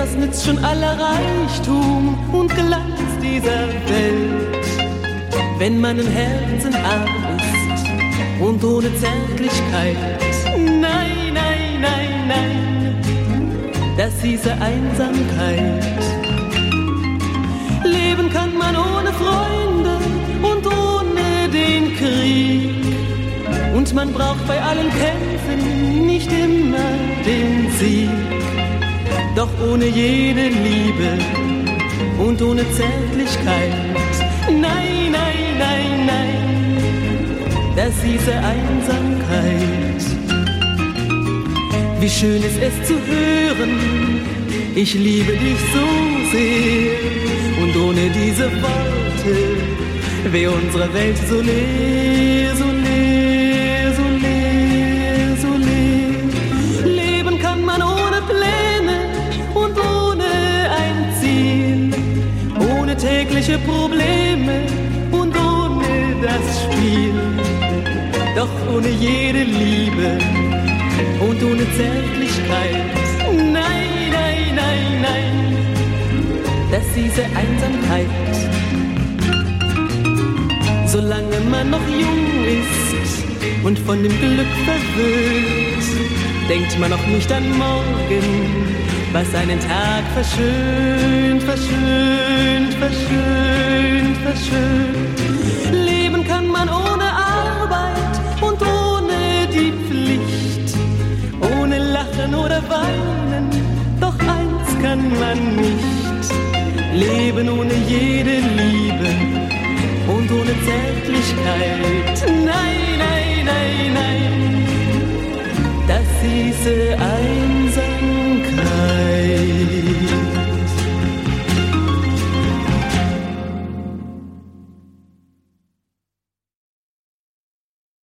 was nützt schon aller Reichtum und Glanz dieser Welt, wenn man im Herzen arm ist und ohne Zärtlichkeit? Nein, nein, nein, nein, das hieße Einsamkeit. Leben kann man ohne Freunde und ohne den Krieg, und man braucht bei allen Kämpfen nicht immer den Sieg. Doch ohne jede Liebe und ohne Zärtlichkeit, nein, nein, nein, nein, das hieße Einsamkeit. Wie schön ist es zu hören, ich liebe dich so sehr, und ohne diese Worte wäre unsere Welt so leer, so leer, so leer, so leer. Leben kann man ohne Pläne und ohne ein Ziel, ohne tägliche Probleme und ohne das Spiel. Doch ohne jede Liebe und ohne Zärtlichkeit, nein, nein, nein, nein, das hieße Einsamkeit. Solange man noch jung ist und von dem Glück verwöhnt, denkt man noch nicht an morgen, was einen Tag verschönt, verschönt, verschönt, verschönt. Leben kann man ohne Arbeit und ohne die Pflicht, ohne Lachen oder Weinen, doch eins kann man nicht: leben ohne jede Liebe und ohne Zärtlichkeit. Nein, nein, nein, nein, das hieße einsam.